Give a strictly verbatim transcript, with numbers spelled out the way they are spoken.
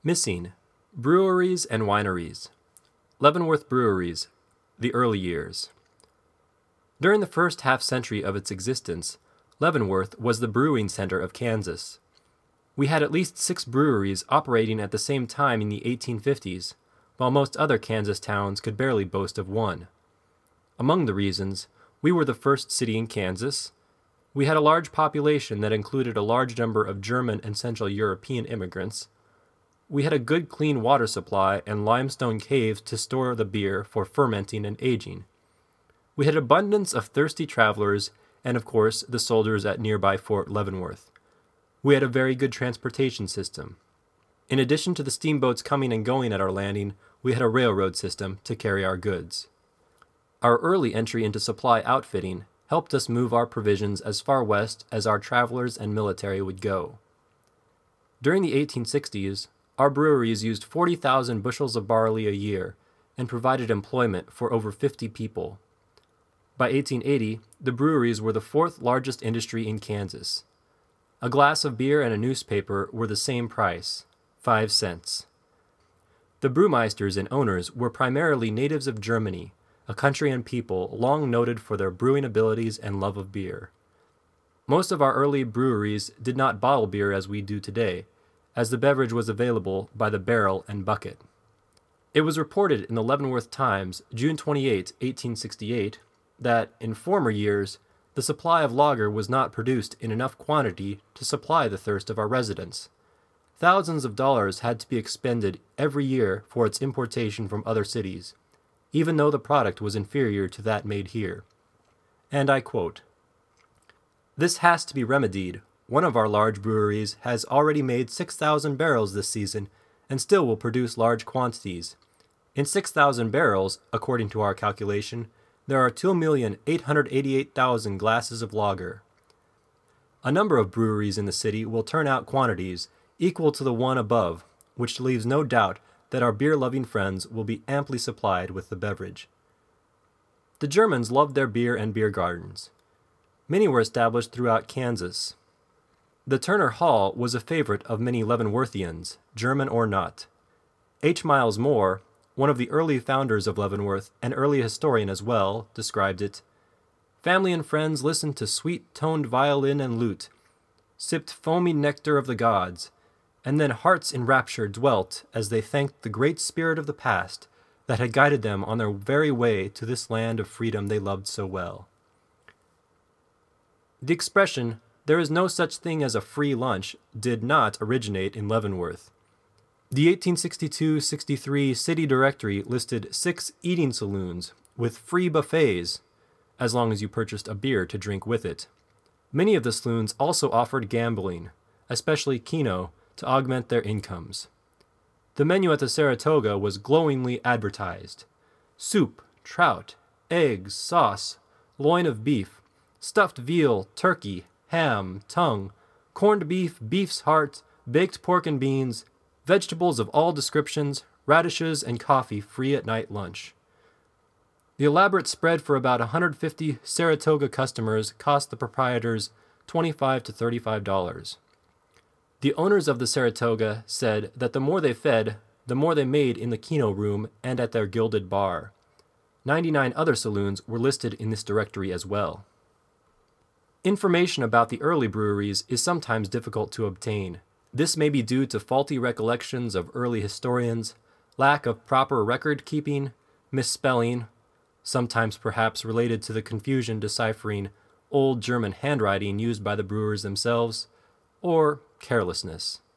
Missing: Breweries and Wineries. Leavenworth Breweries, the early years. During the first half-century of its existence, Leavenworth was the brewing center of Kansas. We had at least six breweries operating at the same time in the eighteen fifties, while most other Kansas towns could barely boast of one. Among the reasons, we were the first city in Kansas. We had a large population that included a large number of German and Central European immigrants. We had a good clean water supply and limestone caves to store the beer for fermenting and aging. We had abundance of thirsty travelers and, of course, the soldiers at nearby Fort Leavenworth. We had a very good transportation system. In addition to the steamboats coming and going at our landing, we had a railroad system to carry our goods. Our early entry into supply outfitting helped us move our provisions as far west as our travelers and military would go. During the eighteen sixties, our breweries used forty thousand bushels of barley a year and provided employment for over fifty people. By eighteen eighty, the breweries were the fourth largest industry in Kansas. A glass of beer and a newspaper were the same price, five cents. The brewmeisters and owners were primarily natives of Germany, a country and people long noted for their brewing abilities and love of beer. Most of our early breweries did not bottle beer as we do today, as the beverage was available by the barrel and bucket. It was reported in the Leavenworth Times, June twenty-eighth, eighteen sixty-eight, that, in former years, the supply of lager was not produced in enough quantity to supply the thirst of our residents. Thousands of dollars had to be expended every year for its importation from other cities, even though the product was inferior to that made here. And I quote, "This has to be remedied. One of our large breweries has already made six thousand barrels this season and still will produce large quantities. In six thousand barrels, according to our calculation, there are two million eight hundred eighty-eight thousand glasses of lager. A number of breweries in the city will turn out quantities equal to the one above, which leaves no doubt that our beer-loving friends will be amply supplied with the beverage." The Germans loved their beer and beer gardens. Many were established throughout Kansas. The Turner Hall was a favorite of many Leavenworthians, German or not. H. Miles Moore, one of the early founders of Leavenworth, an early historian as well, described it. "Family and friends listened to sweet-toned violin and lute, sipped foamy nectar of the gods, and then hearts in rapture dwelt as they thanked the great spirit of the past that had guided them on their very way to this land of freedom they loved so well." The expression, "there is no such thing as a free lunch," did not originate in Leavenworth. The eighteen sixty-two sixty-three City Directory listed six eating saloons with free buffets, as long as you purchased a beer to drink with it. Many of the saloons also offered gambling, especially keno, to augment their incomes. The menu at the Saratoga was glowingly advertised. Soup, trout, eggs, sauce, loin of beef, stuffed veal, turkey, ham, tongue, corned beef, beef's heart, baked pork and beans, vegetables of all descriptions, radishes, and coffee free at night lunch. The elaborate spread for about one hundred fifty Saratoga customers cost the proprietors twenty-five to thirty-five dollars. The owners of the Saratoga said that the more they fed, the more they made in the keno room and at their gilded bar. Ninety-nine other saloons were listed in this directory as well. Information about the early breweries is sometimes difficult to obtain. This may be due to faulty recollections of early historians, lack of proper record-keeping, misspelling, sometimes perhaps related to the confusion deciphering old German handwriting used by the brewers themselves, or carelessness.